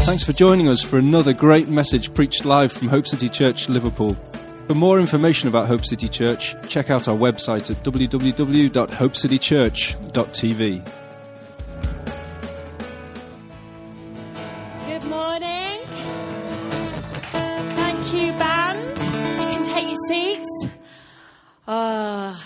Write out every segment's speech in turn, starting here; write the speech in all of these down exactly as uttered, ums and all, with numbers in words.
Thanks for joining us for another great message preached live from Hope City Church, Liverpool. For more information about Hope City Church, check out our website at w w w dot hope city church dot t v. Good morning. Thank you, band. You can take your seats. Oh,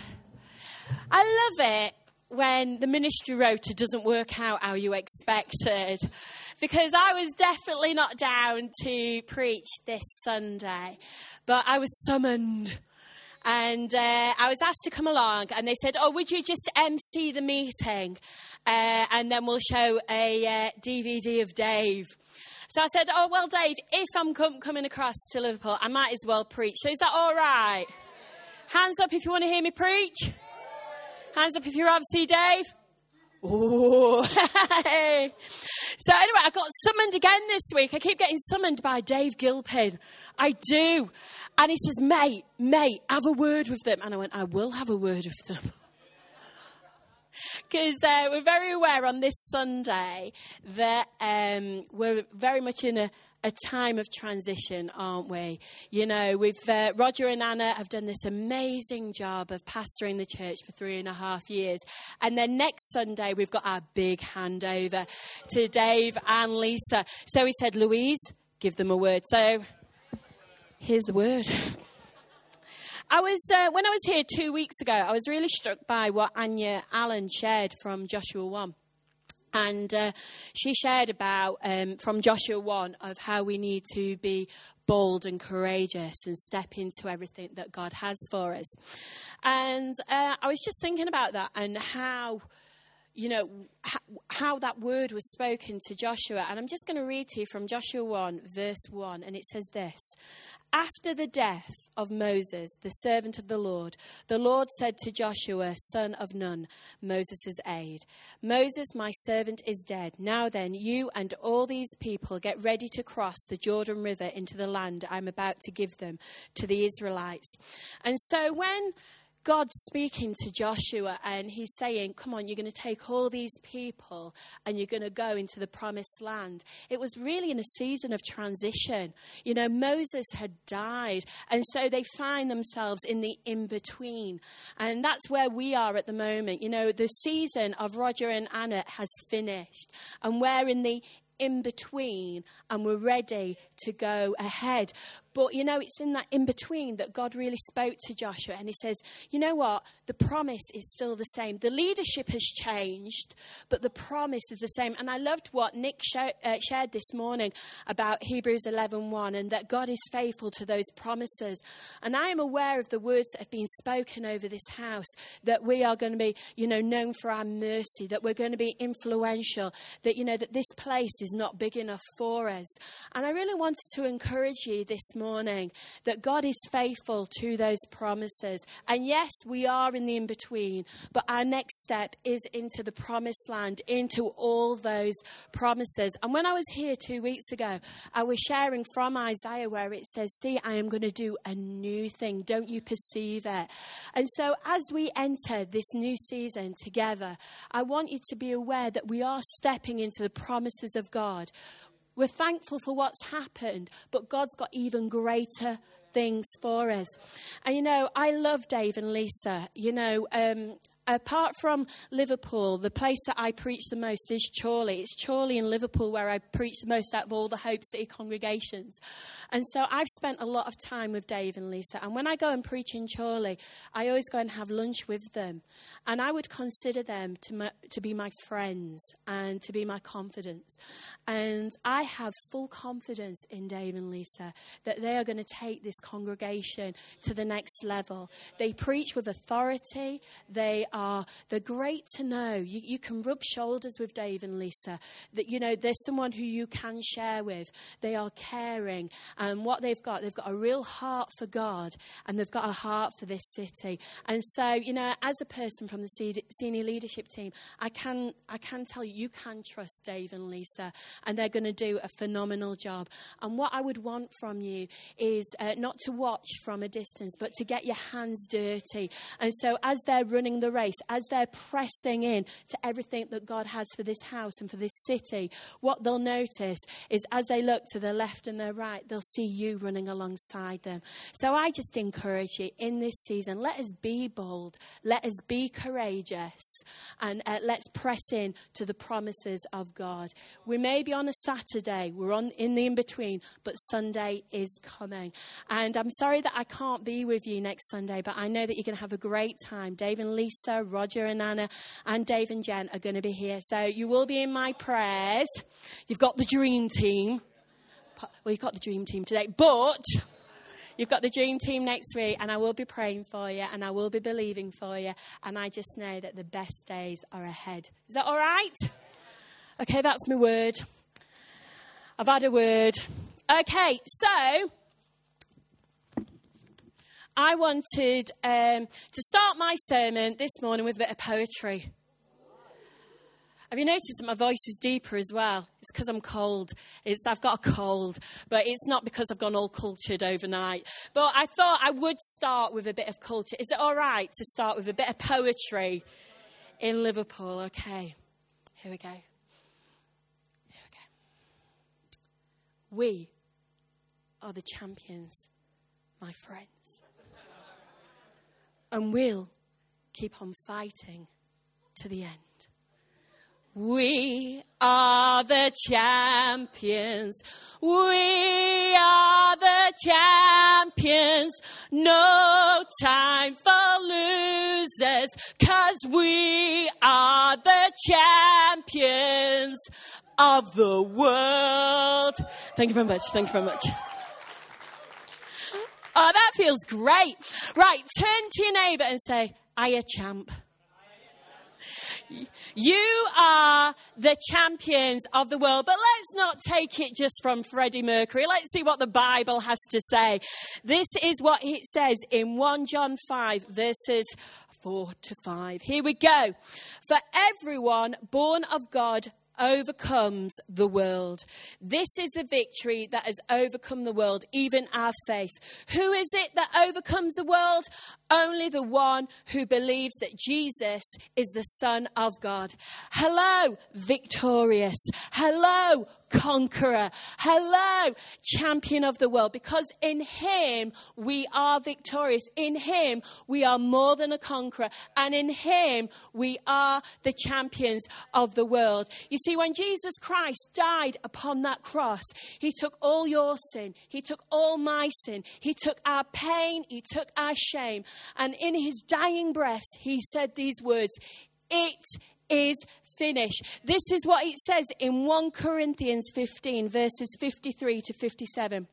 I love it when the ministry rota doesn't work out how you expected, because I was definitely not down to preach this Sunday, but I was summoned. And uh, I was asked to come along, and they said, oh, would you just M C the meeting? Uh, and then we'll show a uh, D V D of Dave. So I said, oh, well, Dave, if I'm com- coming across to Liverpool, I might as well preach. So is that all right? Hands up if you want to hear me preach. Hands up if you're obviously Dave. Oh. So anyway, I got summoned again this week. I keep getting summoned by Dave Gilpin. I do. And he says, mate, mate, have a word with them. And I went, I will have a word with them. Because uh, we're very aware on this Sunday that um, we're very much in a, a time of transition, aren't we? You know, we've uh, Roger and Anna have done this amazing job of pastoring the church for three and a half years. And then next Sunday, we've got our big handover to Dave and Lisa. So he said, Louise, give them a word. So here's the word. I was uh, when I was here two weeks ago, I was really struck by what Anya Allen shared from Joshua one. And uh, she shared about, um, from Joshua one, of how we need to be bold and courageous and step into everything that God has for us. And uh, I was just thinking about that and how, you know, how, how that word was spoken to Joshua. And I'm just going to read to you from Joshua one, verse one. And it says this. After the death of Moses, the servant of the Lord, the Lord said to Joshua, son of Nun, Moses' aide, Moses, my servant, is dead. Now then, you and all these people get ready to cross the Jordan River into the land I'm about to give them, to the Israelites. And so when God's speaking to Joshua and he's saying, come on, you're going to take all these people and you're going to go into the promised land. It was really in a season of transition. You know, Moses had died, and so they find themselves in the in-between. And that's where we are at the moment. You know, the season of Roger and Anna has finished, and we're in the in-between, and we're ready to go ahead. But, you know, it's in that in-between that God really spoke to Joshua. And he says, you know what? The promise is still the same. The leadership has changed, but the promise is the same. And I loved what Nick sh- uh, shared this morning about Hebrews eleven one, and that God is faithful to those promises. And I am aware of the words that have been spoken over this house, that we are going to be, you know, known for our mercy, that we're going to be influential, that, you know, that this place is not big enough for us. And I really wanted to encourage you this morning morning that God is faithful to those promises. And yes, we are in the in-between, but our next step is into the promised land, into all those promises. And when I was here two weeks ago, I was sharing from Isaiah where it says, see, I am going to do a new thing. Don't you perceive it? And so as we enter this new season together, I want you to be aware that we are stepping into the promises of God. We're thankful for what's happened, but God's got even greater things for us. And, you know, I love Dave and Lisa. You know, um, apart from Liverpool, the place that I preach the most is Chorley. It's Chorley in Liverpool where I preach the most out of all the Hope City congregations. And so I've spent a lot of time with Dave and Lisa. And when I go and preach in Chorley, I always go and have lunch with them. And I would consider them to, my, to be my friends and to be my confidants. And I have full confidence in Dave and Lisa that they are going to take this congregation to the next level. They preach with authority. They are, they're great to know. You, you can rub shoulders with Dave and Lisa. That, you know, there's someone who you can share with. They are caring. And what they've got, they've got a real heart for God, and they've got a heart for this city. And so, you know, as a person from the senior leadership team, I can I can tell you, you can trust Dave and Lisa, and they're going to do a phenomenal job. And what I would want from you is uh, not to watch from a distance, but to get your hands dirty. And so as they're running the race, race, as they're pressing in to everything that God has for this house and for this city, what they'll notice is as they look to the left and the right, they'll see you running alongside them. So I just encourage you in this season, let us be bold, let us be courageous, and uh, let's press in to the promises of God. We may be on a Saturday, we're on in the in-between, but Sunday is coming. And I'm sorry that I can't be with you next Sunday, but I know that you're going to have a great time. Dave and Lisa, Roger and Anna, and Dave and Jen are going to be here. So you will be in my prayers. You've got the dream team. Well, you've got the dream team today, but you've got the dream team next week, and I will be praying for you, and I will be believing for you, and I just know that the best days are ahead. Is that all right? Okay, that's my word. I've had a word. Okay, so I wanted um, to start my sermon this morning with a bit of poetry. Have you noticed that my voice is deeper as well? It's because I'm cold. It's I've got a cold, but it's not because I've gone all cultured overnight. But I thought I would start with a bit of culture. Is it all right to start with a bit of poetry in Liverpool? Okay, here we go. Here we go. We are the champions, my friends. And we'll keep on fighting to the end. We are the champions. We are the champions. No time for losers, 'cause we are the champions of the world. Thank you very much. Thank you very much. Oh, that feels great. Right, turn to your neighbour and say, I a champ. You are the champions of the world. But let's not take it just from Freddie Mercury. Let's see what the Bible has to say. This is what it says in First John five, verses four to five. Here we go. For everyone born of God overcomes the world. This is the victory that has overcome the world, even our faith. Who is it that overcomes the world? Only the one who believes that Jesus is the Son of God. Hello, victorious. Hello, conqueror. Hello, champion of the world. Because in him we are victorious. In him we are more than a conqueror. And in him we are the champions of the world. You see, when Jesus Christ died upon that cross, he took all your sin. He took all my sin. He took our pain. He took our shame. And in his dying breaths, he said these words, it is finished. This is what it says in First Corinthians fifteen, verses fifty-three to fifty-seven.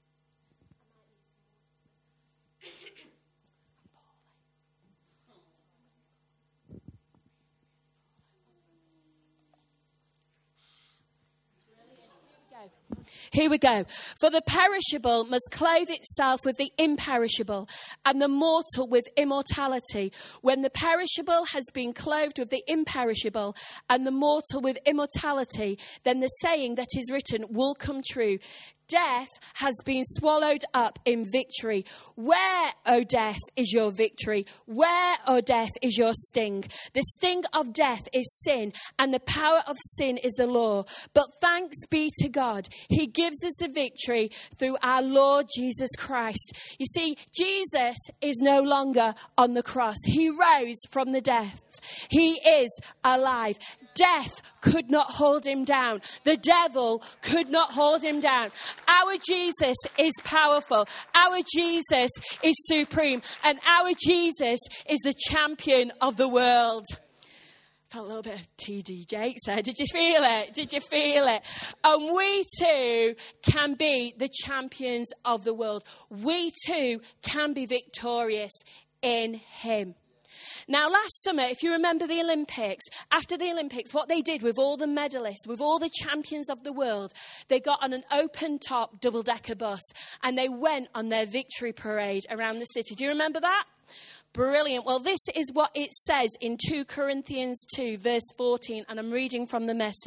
Here we go. For the perishable must clothe itself with the imperishable, and the mortal with immortality. When the perishable has been clothed with the imperishable, and the mortal with immortality, then the saying that is written will come true. Death has been swallowed up in victory. Where, O death, is your victory? Where, O death, is your sting? The sting of death is sin, and the power of sin is the law. But thanks be to God, he gives us the victory through our Lord Jesus Christ. You see, Jesus is no longer on the cross. He rose from the dead. He is alive. Death could not hold him down. The devil could not hold him down. Our Jesus is powerful. Our Jesus is supreme. And our Jesus is the champion of the world. Felt a little bit of T D Jakes there. Did you feel it? Did you feel it? And we too can be the champions of the world. We too can be victorious in him. Now, last summer, if you remember the Olympics, after the Olympics, what they did with all the medalists, with all the champions of the world, they got on an open-top double-decker bus and they went on their victory parade around the city. Do you remember that? Brilliant. Well, this is what it says in Second Corinthians two, verse fourteen, and I'm reading from the Message.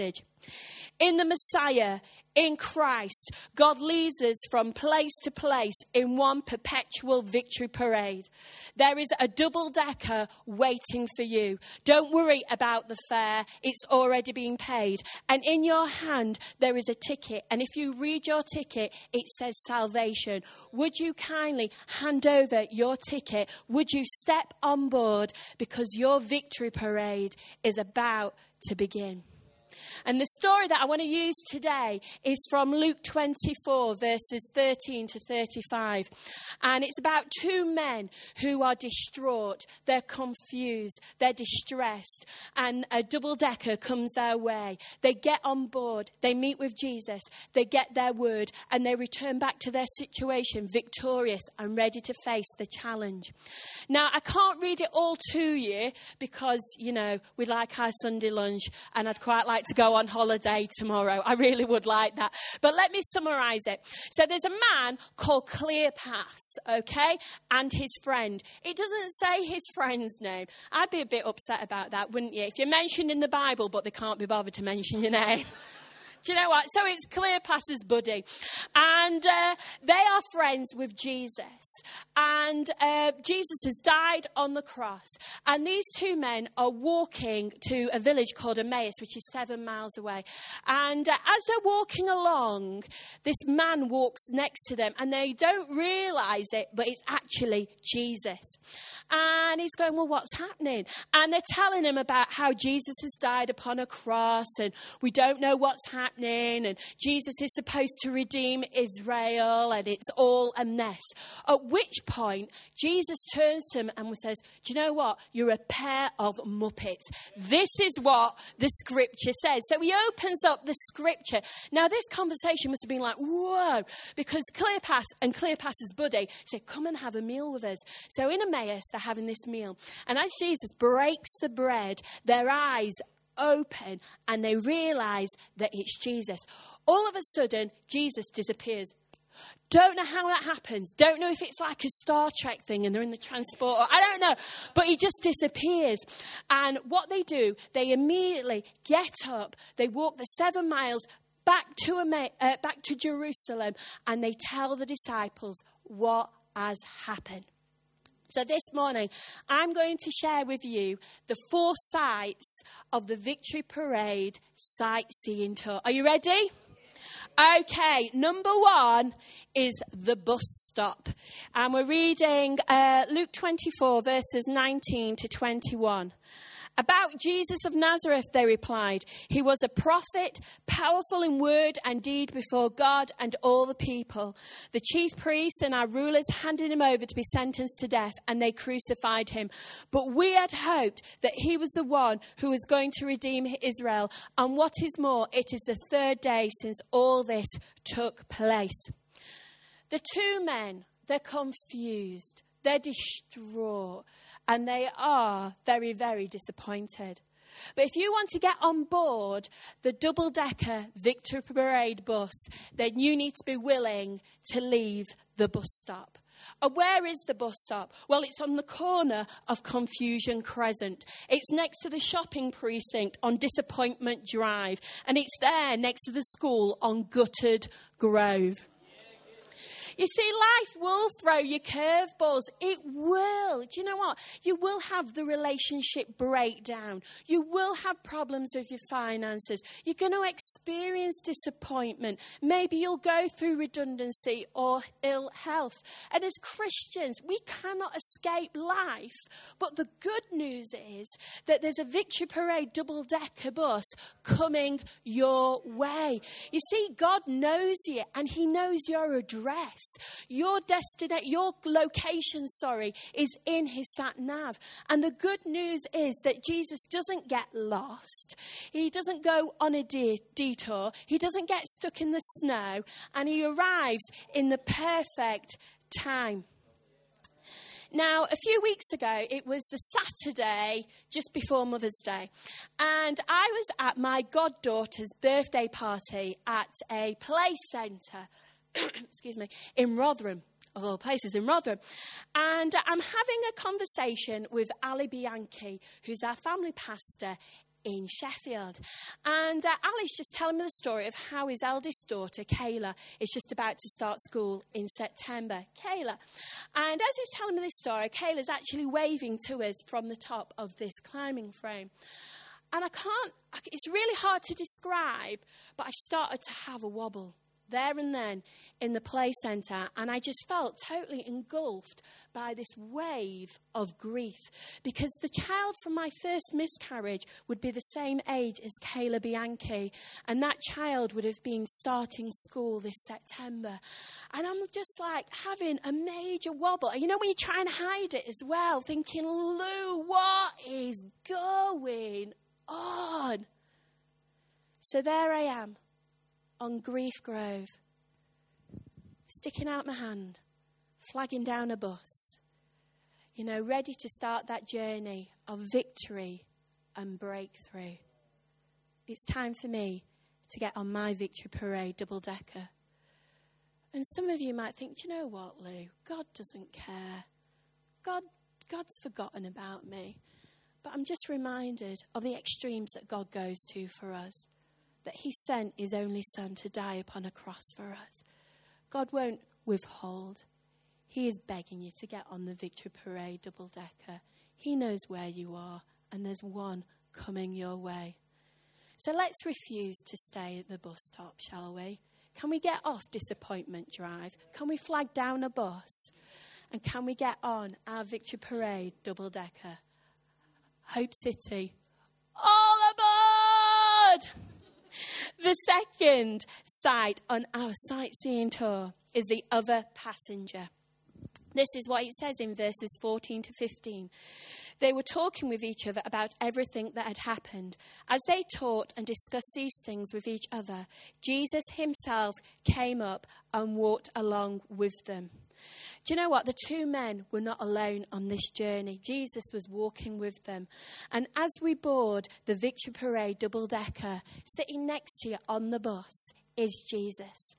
In the Messiah, in Christ, God leads us from place to place in one perpetual victory parade. There is a double-decker waiting for you. Don't worry about the fare. It's already been paid. And in your hand, there is a ticket. And if you read your ticket, it says salvation. Would you kindly hand over your ticket? Would you step on board? Because your victory parade is about to begin. And the story that I want to use today is from Luke twenty-four, verses thirteen to thirty-five. And it's about two men who are distraught. They're confused. They're distressed. And a double-decker comes their way. They get on board. They meet with Jesus. They get their word. And they return back to their situation victorious and ready to face the challenge. Now, I can't read it all to you because, you know, we like our Sunday lunch. And I'd quite like to go on holiday tomorrow. I really would like that. But let me summarize it. So there's a man called Cleopas, okay, and his friend. It doesn't say his friend's name. I'd be a bit upset about that, wouldn't you? If you're mentioned in the Bible, but they can't be bothered to mention your name. Do you know what? So it's Cleopas's buddy. And uh, they are friends with Jesus. And uh, Jesus has died on the cross. And these two men are walking to a village called Emmaus, which is seven miles away. And uh, as they're walking along, this man walks next to them. And they don't realise it, but it's actually Jesus. And he's going, well, what's happening? And they're telling him about how Jesus has died upon a cross. And we don't know what's happening. And Jesus is supposed to redeem Israel, and it's all a mess. At which point, Jesus turns to him and says, do you know what? You're a pair of muppets. This is what the scripture says. So he opens up the scripture. Now, this conversation must have been like, whoa, because Cleopas and Cleopas's buddy said, come and have a meal with us. So in Emmaus, they're having this meal. And as Jesus breaks the bread, their eyes open and they realize that it's Jesus. All of a sudden, Jesus disappears. Don't know how that happens. Don't know if it's like a Star Trek thing and they're in the transporter. I don't know. But he just disappears. And what they do, they immediately get up. They walk the seven miles back to, uh, back to Jerusalem. And they tell the disciples what has happened. So this morning, I'm going to share with you the four sites of the Victory Parade sightseeing tour. Are you ready? Okay, number one is the bus stop. And we're reading uh, Luke twenty-four, verses nineteen to twenty-one. About Jesus of Nazareth, they replied. He was a prophet, powerful in word and deed before God and all the people. The chief priests and our rulers handed him over to be sentenced to death, and they crucified him. But we had hoped that he was the one who was going to redeem Israel. And what is more, it is the third day since all this took place. The two men, they're confused. They're distraught. And they are very, very disappointed. But if you want to get on board the double-decker Victory Parade bus, then you need to be willing to leave the bus stop. And where is the bus stop? Well, it's on the corner of Confusion Crescent. It's next to the shopping precinct on Disappointment Drive. And it's there next to the school on Gutted Grove. You see, life will throw you curveballs. It will. Do you know what? You will have the relationship breakdown. You will have problems with your finances. You're going to experience disappointment. Maybe you'll go through redundancy or ill health. And as Christians, we cannot escape life. But the good news is that there's a Victory Parade double-decker bus coming your way. You see, God knows you and he knows your address. Your destination, your location, sorry, is in his sat nav. And the good news is that Jesus doesn't get lost. He doesn't go on a de- detour. He doesn't get stuck in the snow. And he arrives in the perfect time. Now, a few weeks ago, it was the Saturday just before Mother's Day. And I was at my goddaughter's birthday party at a play centre. excuse me, in Rotherham, of all places, in Rotherham. And I'm having a conversation with Ali Bianchi, who's our family pastor in Sheffield. And uh, Ali's just telling me the story of how his eldest daughter, Kayla, is just about to start school in September. Kayla. And as he's telling me this story, Kayla's actually waving to us from the top of this climbing frame. And I can't, it's really hard to describe, but I started to have a wobble there and then in the play centre, and I just felt totally engulfed by this wave of grief, because the child from my first miscarriage would be the same age as Kayla Bianchi, and that child would have been starting school this September. And I'm just like having a major wobble. And you know when you try and hide it as well, thinking, Lou, what is going on? So there I am, on Grief Grove, sticking out my hand, flagging down a bus, you know, ready to start that journey of victory and breakthrough. It's time for me to get on my Victory Parade double-decker. And some of you might think, do you know what, Lou? God doesn't care. God, God's forgotten about me. But I'm just reminded of the extremes that God goes to for us, that he sent his only son to die upon a cross for us. God won't withhold. He is begging you to get on the Victory Parade double-decker. He knows where you are, and there's one coming your way. So let's refuse to stay at the bus stop, shall we? Can we get off Disappointment Drive? Can we flag down a bus? And can we get on our Victory Parade double-decker? Hope City, all aboard! The second site on our sightseeing tour is the other passenger. This is what it says in verses fourteen to fifteen. They were talking with each other about everything that had happened. As they taught and discussed these things with each other, Jesus himself came up and walked along with them. Do you know what? The two men were not alone on this journey. Jesus was walking with them. And as we board the Victory Parade double-decker, sitting next to you on the bus is Jesus.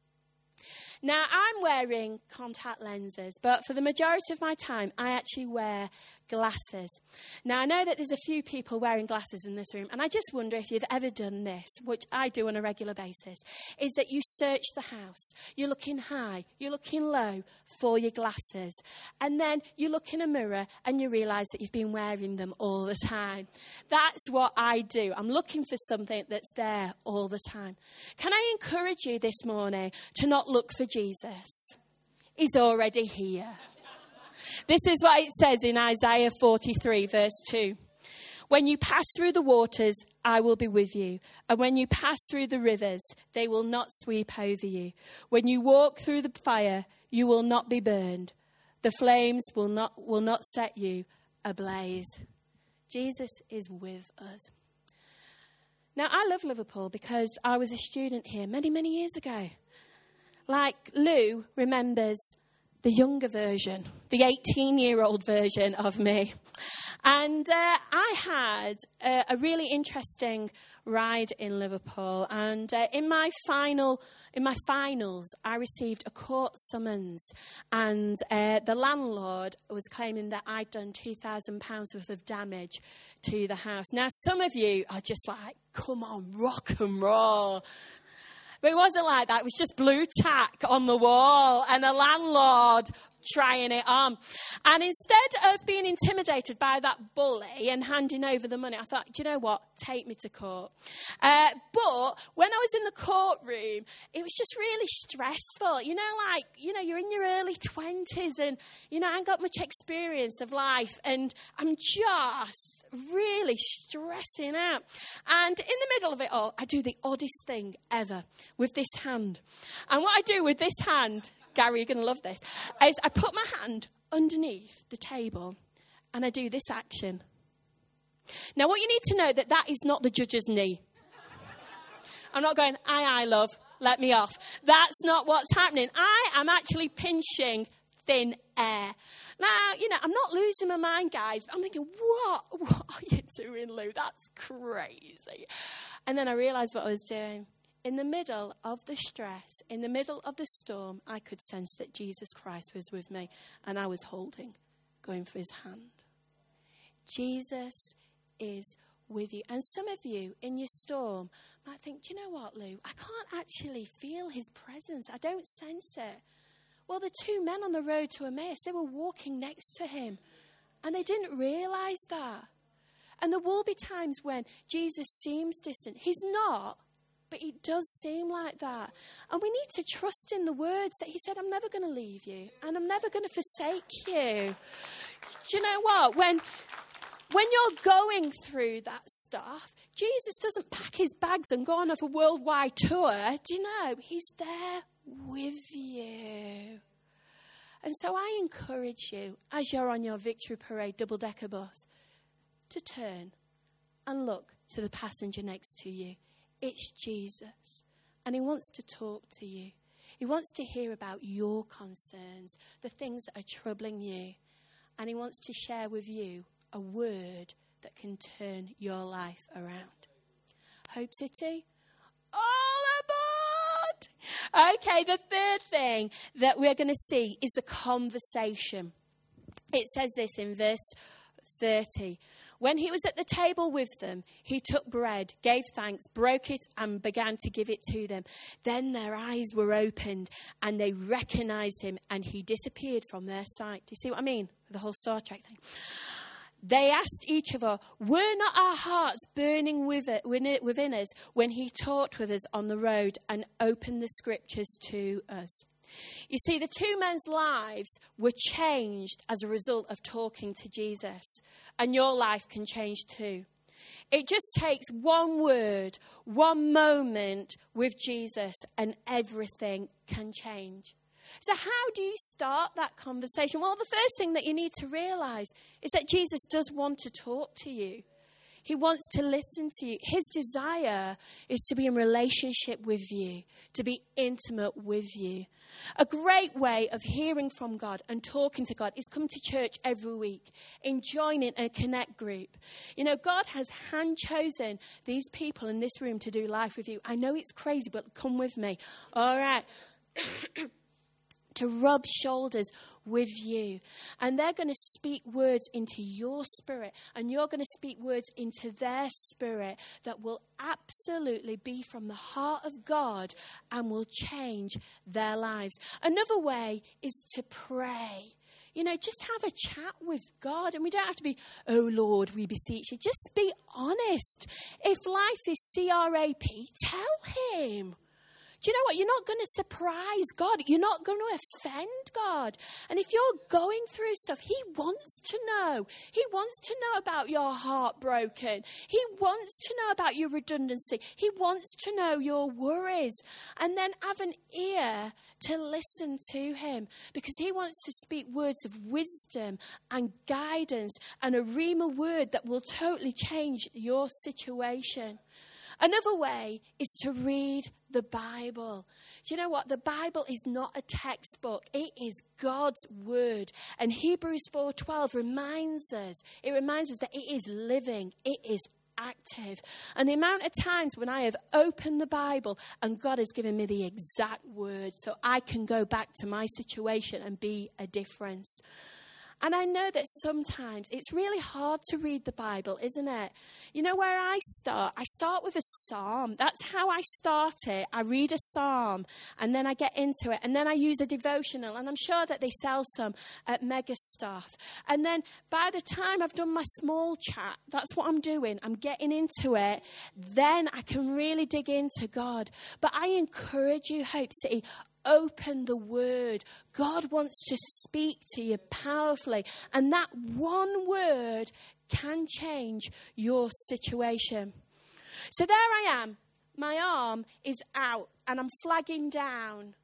Now, I'm wearing contact lenses, but for the majority of my time, I actually wear glasses. Now, I know that there's a few people wearing glasses in this room, and I just wonder if you've ever done this, which I do on a regular basis, is that you search the house. You're looking high, you're looking low for your glasses, and then you look in a mirror and you realise that you've been wearing them all the time. That's what I do. I'm looking for something that's there all the time. Can I encourage you this morning to not look for Jesus? He's already here. This is what it says in Isaiah forty-three, verse two. When you pass through the waters, I will be with you. And when you pass through the rivers, they will not sweep over you. When you walk through the fire, you will not be burned. The flames will not, will not set you ablaze. Jesus is with us. Now, I love Liverpool because I was a student here many, many years ago. Like Lou remembers the younger version, the eighteen-year-old version of me. And uh, I had uh, a really interesting ride in Liverpool. And uh, in my final, in my finals, I received a court summons. And uh, the landlord was claiming that I'd done two thousand pounds worth of damage to the house. Now, some of you are just like, come on, rock and roll. But it wasn't like that. It was just blue tack on the wall and a landlord trying it on. And instead of being intimidated by that bully and handing over the money, I thought, do you know what? Take me to court. Uh, but when I was in the courtroom, it was just really stressful. You know, like, you know, you're in your early twenties and, you know, I ain't got much experience of life. And I'm just really stressing out. And in the middle of it all, I do the oddest thing ever with this hand. And what I do with this hand, Gary, you're going to love this, is I put my hand underneath the table and I do this action. Now, what you need to know that that is not the judge's knee. I'm not going, aye, aye, love, let me off. That's not what's happening. I am actually pinching thin air. Now, you know, I'm not losing my mind, guys. I'm thinking, what? What are you doing, Lou? That's crazy. And then I realised what I was doing. In the middle of the stress, in the middle of the storm, I could sense that Jesus Christ was with me. And I was holding, going for his hand. Jesus is with you. And some of you in your storm might think, do you know what, Lou? I can't actually feel his presence. I don't sense it. Well, the two men on the road to Emmaus, they were walking next to him. And they didn't realize that. And there will be times when Jesus seems distant. He's not, but he does seem like that. And we need to trust in the words that he said, I'm never going to leave you. And I'm never going to forsake you. Do you know what? When, when you're going through that stuff, Jesus doesn't pack his bags and go on a worldwide tour. Do you know? He's there with you. And so I encourage you, as you're on your Victory Parade double-decker bus, to turn and look to the passenger next to you. It's Jesus. And he wants to talk to you. He wants to hear about your concerns, the things that are troubling you. And he wants to share with you a word that can turn your life around. Hope City, all aboard! Okay, the third thing that we're going to see is the conversation. It says this in verse thirty. When he was at the table with them, he took bread, gave thanks, broke it, and began to give it to them. Then their eyes were opened, and they recognized him, and he disappeared from their sight. Do you see what I mean? The whole Star Trek thing. They asked each other, were not our hearts burning within us when he talked with us on the road and opened the scriptures to us? You see, the two men's lives were changed as a result of talking to Jesus. And your life can change too. It just takes one word, one moment with Jesus, and everything can change. So how do you start that conversation? Well, the first thing that you need to realize is that Jesus does want to talk to you. He wants to listen to you. His desire is to be in relationship with you, to be intimate with you. A great way of hearing from God and talking to God is come to church every week, in joining a connect group. You know, God has hand-chosen these people in this room to do life with you. I know it's crazy, but come with me. All right. To rub shoulders with you. And they're going to speak words into your spirit, and you're going to speak words into their spirit that will absolutely be from the heart of God and will change their lives. Another way is to pray. You know, just have a chat with God. And we don't have to be, oh, Lord, we beseech you. Just be honest. If life is C R A P, tell him. Do you know what? You're not going to surprise God. You're not going to offend God. And if you're going through stuff, he wants to know. He wants to know about your heart broken. He wants to know about your redundancy. He wants to know your worries. And then have an ear to listen to him, because he wants to speak words of wisdom and guidance and a rhema word that will totally change your situation. Another way is to read the Bible. Do you know what? The Bible is not a textbook. It is God's word. And Hebrews four twelve reminds us, it reminds us that it is living. It is active. And the amount of times when I have opened the Bible and God has given me the exact word so I can go back to my situation and be a difference. And I know that sometimes it's really hard to read the Bible, isn't it? You know where I start? I start with a psalm. That's how I start it. I read a psalm and then I get into it. And then I use a devotional. And I'm sure that they sell some at Mega Stuff. And then by the time I've done my small chat, that's what I'm doing. I'm getting into it. Then I can really dig into God. But I encourage you, Hope City, open the word. God wants to speak to you powerfully. And that one word can change your situation. So there I am. My arm is out and I'm flagging down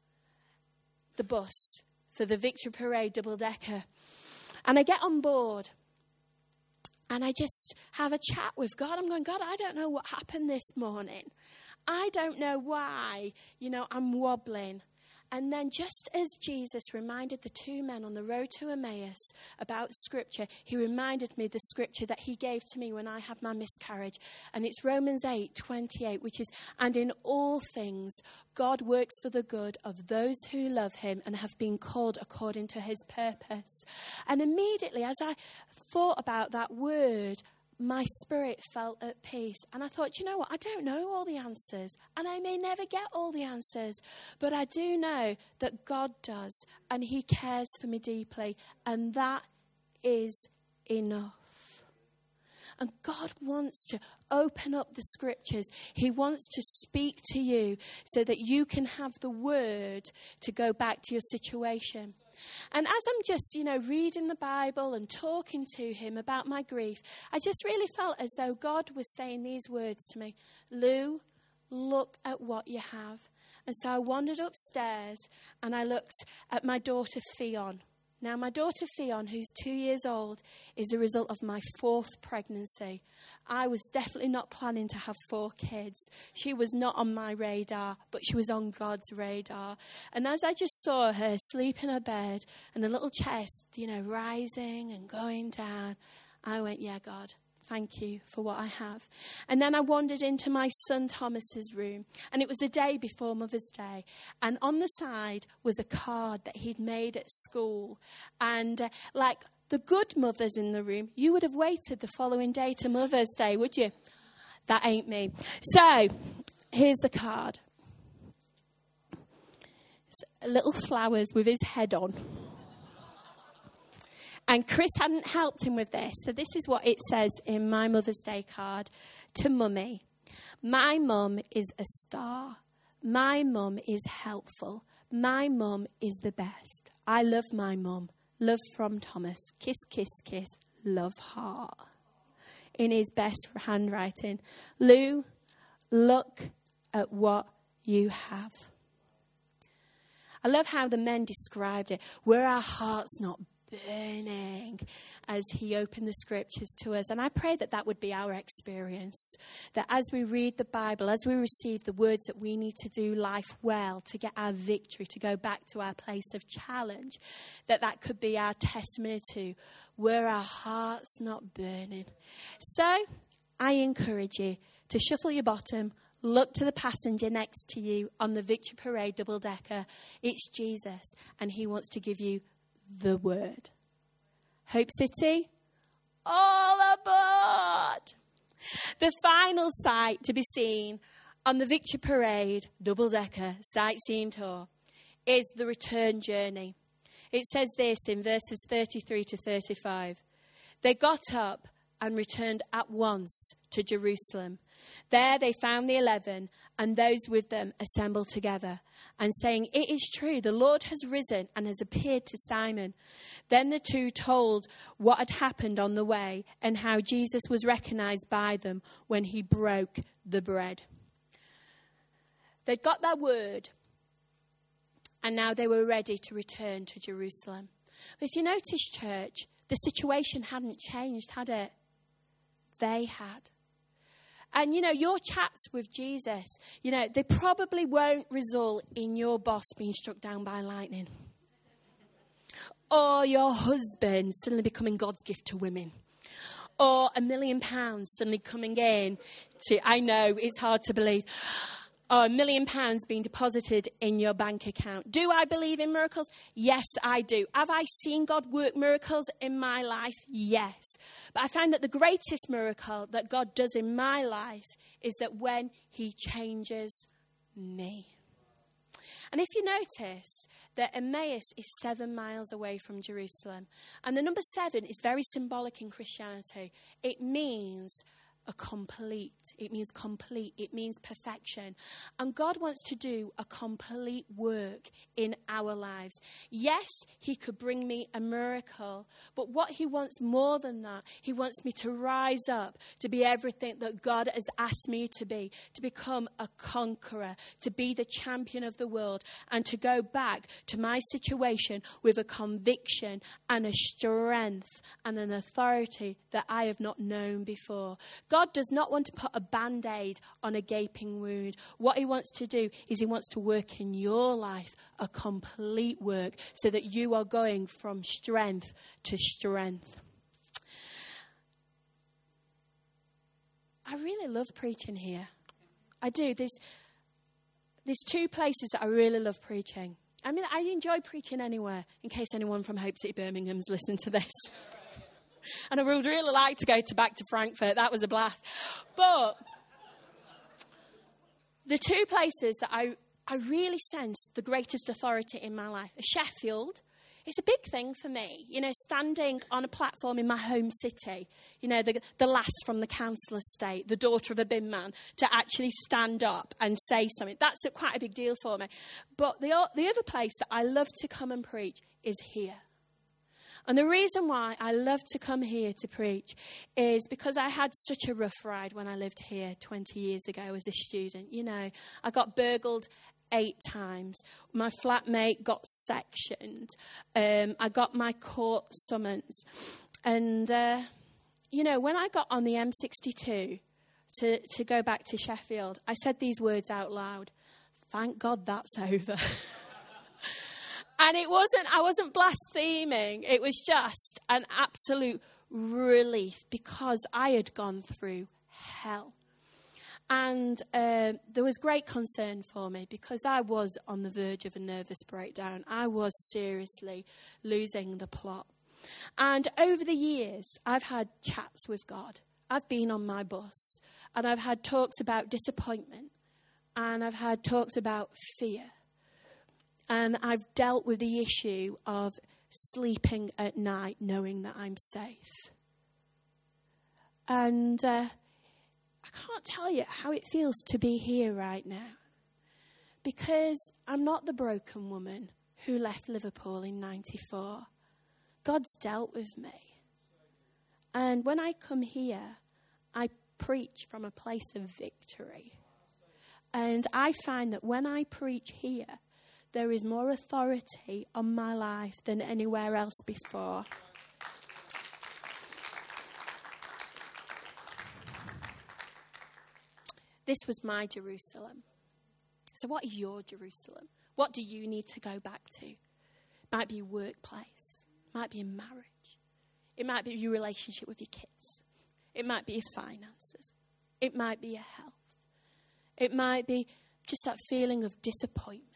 the bus for the Victory Parade double-decker. And I get on board and I just have a chat with God. I'm going, God, I don't know what happened this morning. I don't know why, you know, I'm wobbling. And then just as Jesus reminded the two men on the road to Emmaus about Scripture, he reminded me the Scripture that he gave to me when I had my miscarriage. And it's Romans eight twenty-eight, which is, and in all things, God works for the good of those who love him and have been called according to his purpose. And immediately as I thought about that word, my spirit felt at peace. And I thought, you know what? I don't know all the answers. And I may never get all the answers. But I do know that God does. And he cares for me deeply. And that is enough. And God wants to open up the scriptures. He wants to speak to you so that you can have the word to go back to your situation. And as I'm just, you know, reading the Bible and talking to him about my grief, I just really felt as though God was saying these words to me. Lou, look at what you have. And so I wandered upstairs and I looked at my daughter Fionn. Now, my daughter Fionn, who's two years old, is a result of my fourth pregnancy. I was definitely not planning to have four kids. She was not on my radar, but she was on God's radar. And as I just saw her sleep in her bed and a little chest, you know, rising and going down, I went, yeah, God. Thank you for what I have. And then I wandered into my son Thomas's room. And it was a day before Mother's Day. And on the side was a card that he'd made at school. And uh, like the good mothers in the room, you would have waited the following day to Mother's Day, would you? That ain't me. So here's the card. It's little flowers with his head on. And Chris hadn't helped him with this. So this is what it says in my Mother's Day card to Mummy. My mum is a star. My mum is helpful. My mum is the best. I love my mum. Love from Thomas. Kiss, kiss, kiss. Love heart. In his best handwriting. Lou, look at what you have. I love how the men described it. Were our hearts not burning as he opened the scriptures to us? And I pray that that would be our experience, that as we read the Bible, as we receive the words that we need to do life well, to get our victory, to go back to our place of challenge, that that could be our testimony to, were our hearts not burning? So I encourage you to shuffle your bottom, look to the passenger next to you on the Victory Parade double decker. It's Jesus, and he wants to give you the word. Hope City, all aboard! The final sight to be seen on the Victory Parade double-decker sightseeing tour is the return journey. It says this in verses thirty-three to thirty-five. They got up and returned at once to Jerusalem. There they found the eleven and those with them assembled together and saying, "It is true, the Lord has risen and has appeared to Simon." Then the two told what had happened on the way and how Jesus was recognized by them when he broke the bread. They'd got their word and now they were ready to return to Jerusalem. But if you notice, church, the situation hadn't changed, had it? They had. And, you know, your chats with Jesus, you know, they probably won't result in your boss being struck down by lightning. Or your husband suddenly becoming God's gift to women. Or a million pounds suddenly coming in to, I know, it's hard to believe, or a million pounds being deposited in your bank account. Do I believe in miracles? Yes, I do. Have I seen God work miracles in my life? Yes. But I find that the greatest miracle that God does in my life is that when he changes me. And if you notice that Emmaus is seven miles away from Jerusalem, and the number seven is very symbolic in Christianity. It means a complete. It means complete. It means perfection. And God wants to do a complete work in our lives. Yes, he could bring me a miracle, but what he wants more than that, he wants me to rise up to be everything that God has asked me to be, to become a conqueror, to be the champion of the world, and to go back to my situation with a conviction and a strength and an authority that I have not known before. God does not want to put a band-aid on a gaping wound. What he wants to do is he wants to work in your life a complete work so that you are going from strength to strength. I really love preaching here. I do. There's, there's two places that I really love preaching. I mean, I enjoy preaching anywhere, in case anyone from Hope City Birmingham's listened to this. And I would really like to go to back to Frankfurt. That was a blast. But the two places that I, I really sense the greatest authority in my life are Sheffield. It's a big thing for me, you know, standing on a platform in my home city, you know, the, the last from the council estate, the daughter of a bin man, to actually stand up and say something. That's a, quite a big deal for me. But the, the other place that I love to come and preach is here. And the reason why I love to come here to preach is because I had such a rough ride when I lived here twenty years ago as a student. You know, I got burgled eight times. My flatmate got sectioned. Um, I got my court summons. And, uh, you know, when I got on the M sixty-two to, to go back to Sheffield, I said these words out loud. Thank God that's over. And it wasn't, I wasn't blaspheming. It was just an absolute relief because I had gone through hell. And uh, there was great concern for me because I was on the verge of a nervous breakdown. I was seriously losing the plot. And over the years, I've had chats with God. I've been on my bus and I've had talks about disappointment and I've had talks about fear. And I've dealt with the issue of sleeping at night knowing that I'm safe. And uh, I can't tell you how it feels to be here right now. Because I'm not the broken woman who left Liverpool in ninety-four. God's dealt with me. And when I come here, I preach from a place of victory. And I find that when I preach here, there is more authority on my life than anywhere else before. This was my Jerusalem. So what is your Jerusalem? What do you need to go back to? It might be your workplace. It might be a marriage. It might be your relationship with your kids. It might be your finances. It might be your health. It might be just that feeling of disappointment.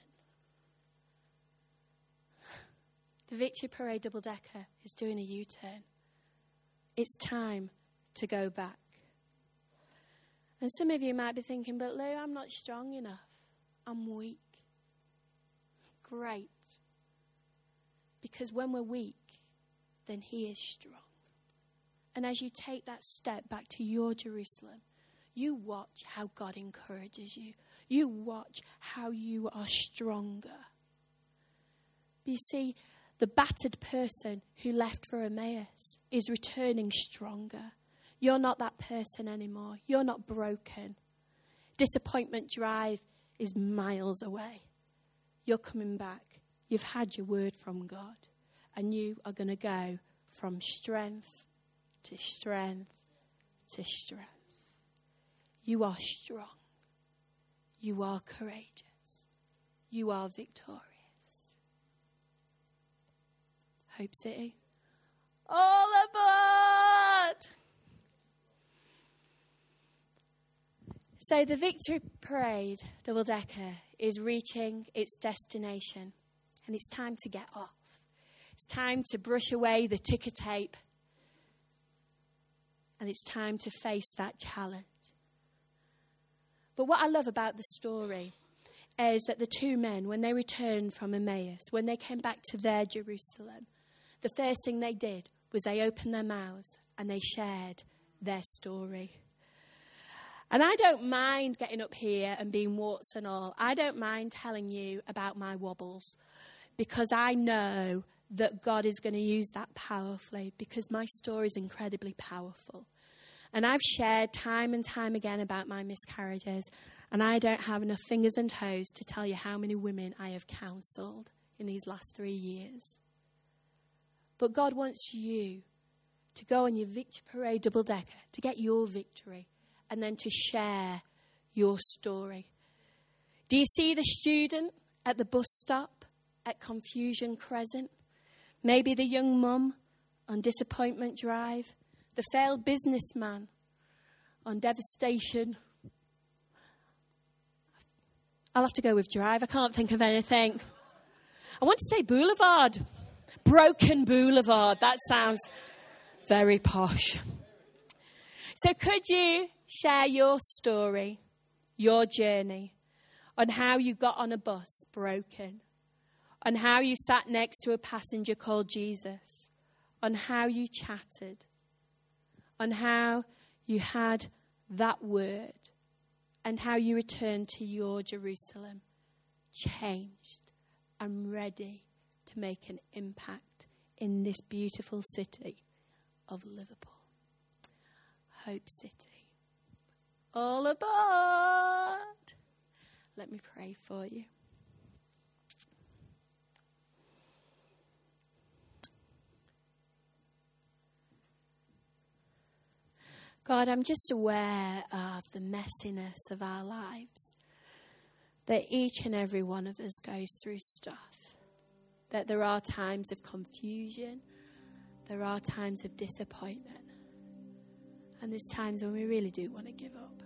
The Victory Parade double-decker is doing a U-turn. It's time to go back. And some of you might be thinking, but Lou, I'm not strong enough. I'm weak. Great. Because when we're weak, then he is strong. And as you take that step back to your Jerusalem, you watch how God encourages you. You watch how you are stronger. You see, the battered person who left for Emmaus is returning stronger. You're not that person anymore. You're not broken. Disappointment drive is miles away. You're coming back. You've had your word from God. And you are going to go from strength to strength to strength. You are strong. You are courageous. You are victorious. Hope City. All aboard! So the Victory Parade double-decker is reaching its destination. And it's time to get off. It's time to brush away the ticker tape. And it's time to face that challenge. But what I love about the story is that the two men, when they returned from Emmaus, when they came back to their Jerusalem, the first thing they did was they opened their mouths and they shared their story. And I don't mind getting up here and being warts and all. I don't mind telling you about my wobbles because I know that God is going to use that powerfully because my story is incredibly powerful. And I've shared time and time again about my miscarriages, and I don't have enough fingers and toes to tell you how many women I have counselled in these last three years. But God wants you to go on your Victory Parade double-decker, to get your victory, and then to share your story. Do you see the student at the bus stop at Confusion Crescent? Maybe the young mum on Disappointment Drive, the failed businessman on Devastation. I'll have to go with Drive. I can't think of anything. I want to say Boulevard. Broken Boulevard. That sounds Very posh. So could you share your story, your journey, on how you got on a bus broken, on how you sat next to a passenger called Jesus, on how you chatted, on how you had that word, and how you returned to your Jerusalem, changed and ready to make an impact in this beautiful city of Liverpool. Hope City. All aboard! Let me pray for you. God, I'm just aware of the messiness of our lives, that each and every one of us goes through stuff, that there are times of confusion, there are times of disappointment, and there's times when we really do want to give up.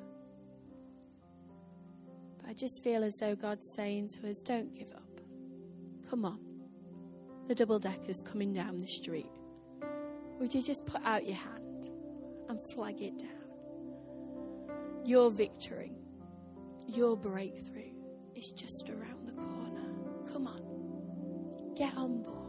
But I just feel as though God's saying to us, don't give up. Come on. The double-decker's coming down the street. Would you just put out your hand and flag it down? Your victory, your breakthrough is just around the corner. Come on. Get on board.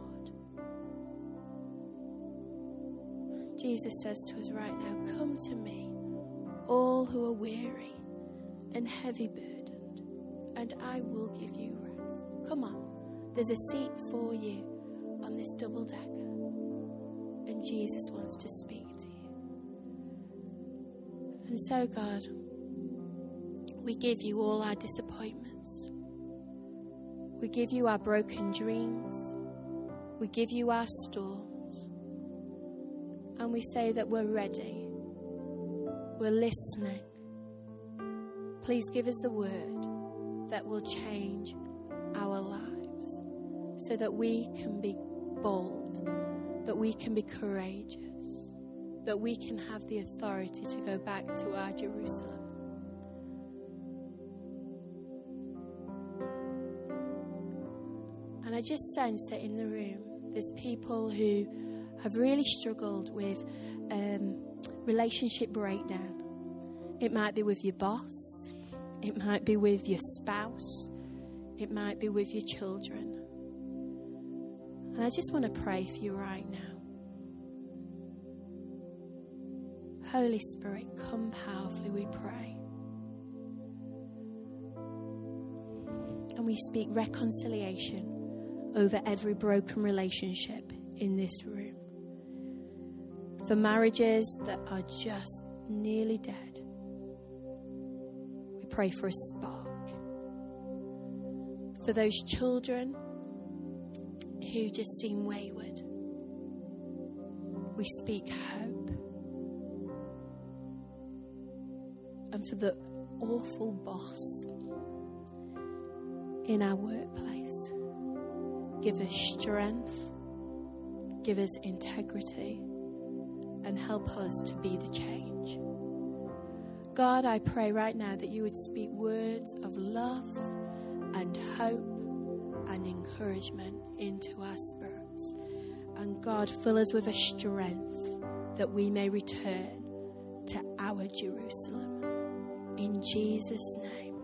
Jesus says to us right now, come to me, all who are weary and heavy burdened, and I will give you rest. Come on, there's a seat for you on this double decker, and Jesus wants to speak to you. And so, God, we give you all our disappointments. We give you our broken dreams. We give you our storms. And we say that we're ready. We're listening. Please give us the word that will change our lives so that we can be bold, that we can be courageous, that we can have the authority to go back to our Jerusalem. And I just sense that in the room, there's people who have really struggled with um, relationship breakdown. It might be with your boss. It might be with your spouse. It might be with your children. And I just want to pray for you right now. Holy Spirit, come powerfully, we pray. And we speak reconciliation over every broken relationship in this room. For marriages that are just nearly dead, we pray for a spark. For those children who just seem wayward, we speak hope. And for the awful boss in our workplace, give us strength, give us integrity, and help us to be the change. God, I pray right now that you would speak words of love and hope and encouragement into our spirits. And God, fill us with a strength that we may return to our Jerusalem. In Jesus' name,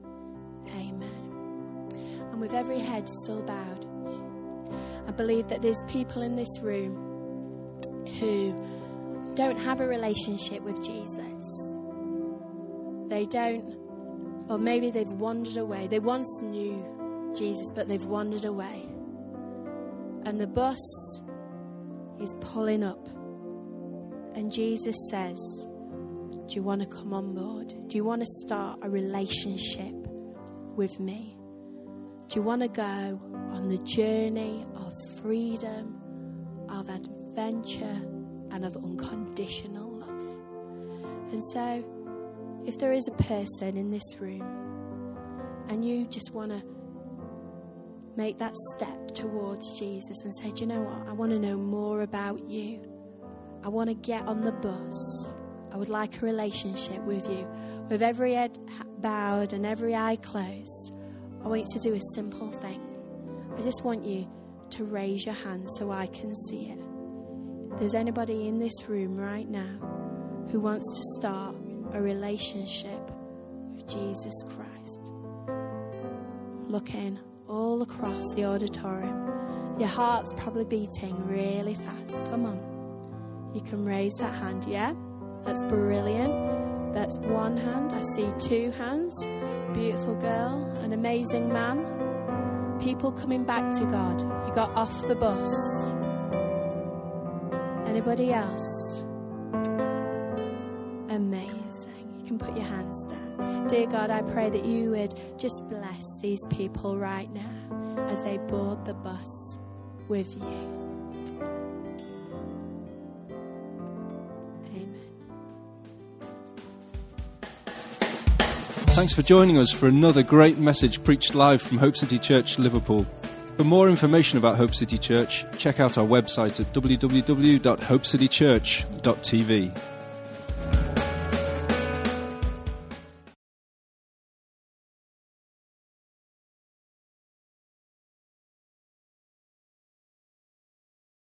amen. And with every head still bowed, I believe that there's people in this room who don't have a relationship with Jesus. They don't, or maybe they've wandered away. They once knew Jesus, but they've wandered away. And the bus is pulling up. And Jesus says, do you want to come on board? Do you want to start a relationship with me? Do you want to go on the journey of freedom, of adventure, and of unconditional love? And so, if there is a person in this room and you just want to make that step towards Jesus and say, do you know what? I want to know more about you. I want to get on the bus. I would like a relationship with you. With every head bowed and every eye closed, I want you to do a simple thing. I just want you to raise your hand so I can see it. there's anybody in this room right now who wants to start a relationship with Jesus Christ, looking all across the auditorium, your heart's probably beating really fast. Come on. You can raise that hand, yeah? That's brilliant. That's one hand. I see two hands. Beautiful girl, an amazing man. People coming back to God. You got off the bus. Anybody else? Amazing. You can put your hands down. Dear God, I pray that you would just bless these people right now as they board the bus with you. Thanks for joining us for another great message preached live from Hope City Church, Liverpool. For more information about Hope City Church, check out our website at w w w dot hope city church dot t v.